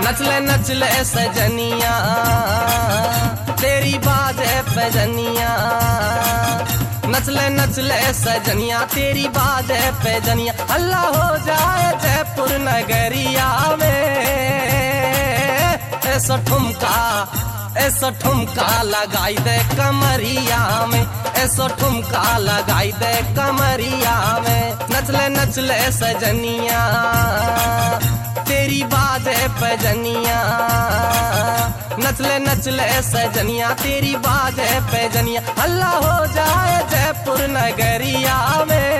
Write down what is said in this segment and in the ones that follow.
नचले सजनिया तेरी बाजे पैजनिया, नचले सजनिया तेरी बाजे पैजनिया। अल्लाह हो जाए जयपुर नगरिया में, ऐसा ठुमका लगाई दे कमरिया में, ऐसा ठुमका लगाई दे कमरिया में। नचले सजनिया तेरी बाजे पैजनिया, नचले सजनिया तेरी बाजे पैजनिया। अल्लाह हो जाए जयपुर नगरिया में,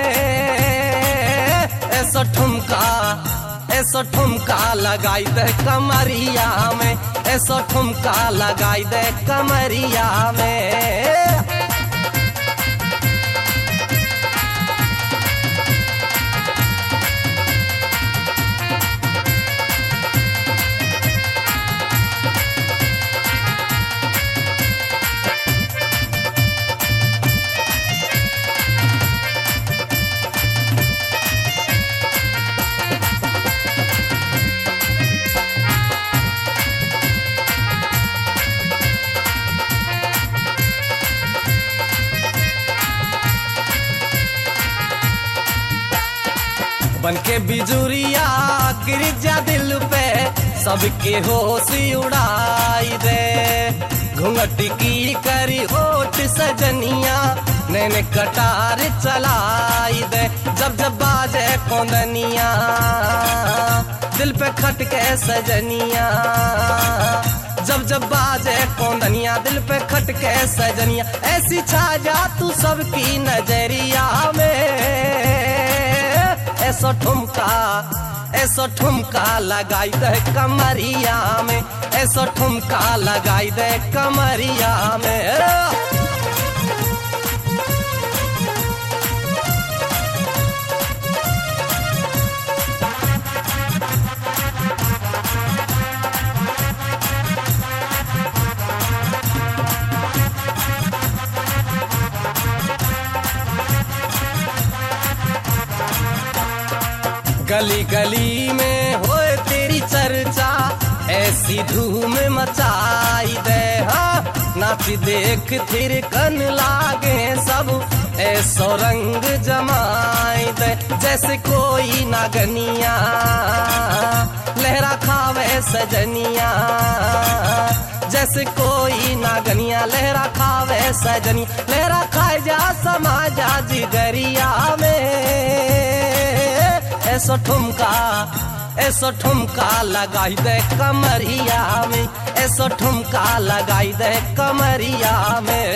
ऐसा ठुमका लगाई दे कमरिया में, ऐसा ठुमका लगाई दे कमरिया में। बनके बिजुरिया गिर जा दिल पे, सबके होश उड़ाई दे। घूंघट की करी होठ सजनिया, नैन कटार चलाई दे। जब बाजे कौंदनिया दिल पे खटके सजनिया, जब बाजे कौंदनिया दिल पे खटके सजनिया। ऐसी छा जा तू सबकी नजरिया में, ऐसा ठुमका लगाई दे कमरिया में, ऐसा ठुमका लगाई दे कमरिया में। गली गली में होए तेरी चर्चा, ऐसी धूम मचाई दे। हाँ नाच देख फिर कन लागे सब, ऐसो रंग जमाई दे। जैसे कोई नागनिया लहरा खावे सजनिया, जैसे कोई नागनिया लहरा खावे सजनिया। लहरा खाए जा समा जा जिगरिया में, ऐसा ठुमका लगाई दे कमरिया में, ऐसा ठुमका लगाई दे कमरिया में।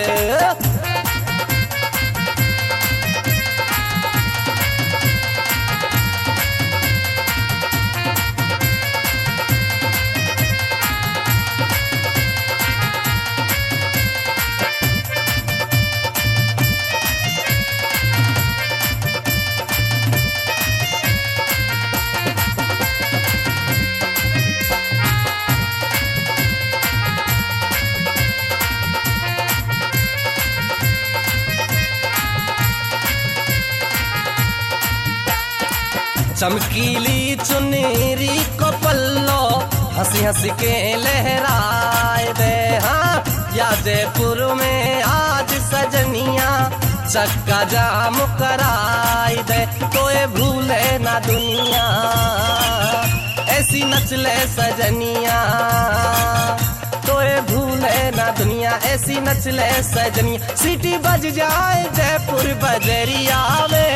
चमकीली चुनरी को पल्लो हंसी हंसी के लहराए दे। हाँ या जयपुर में आज सजनिया चक्का जाम कराई दे। कोई भूले ना दुनिया ऐसी नचले सजनिया, कोई भूले ना दुनिया ऐसी नचले सजनिया। सीटी बज जाए जयपुर बजरिया में,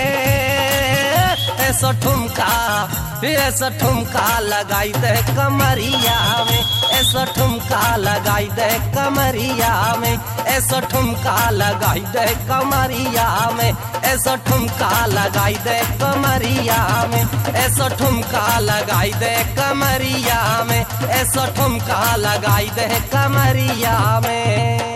ऐसा ठुमका लगाई दे कमरिया में, ऐसा ठुमका लगाई दे कमरिया में, ऐसा ठुमका लगाई दे कमरिया में, ऐसा ठुमका लगाई दे कमरिया में, ऐसा ठुमका लगाई दे कमरिया में, ऐसा ठुमका लगाई दे कमरिया में।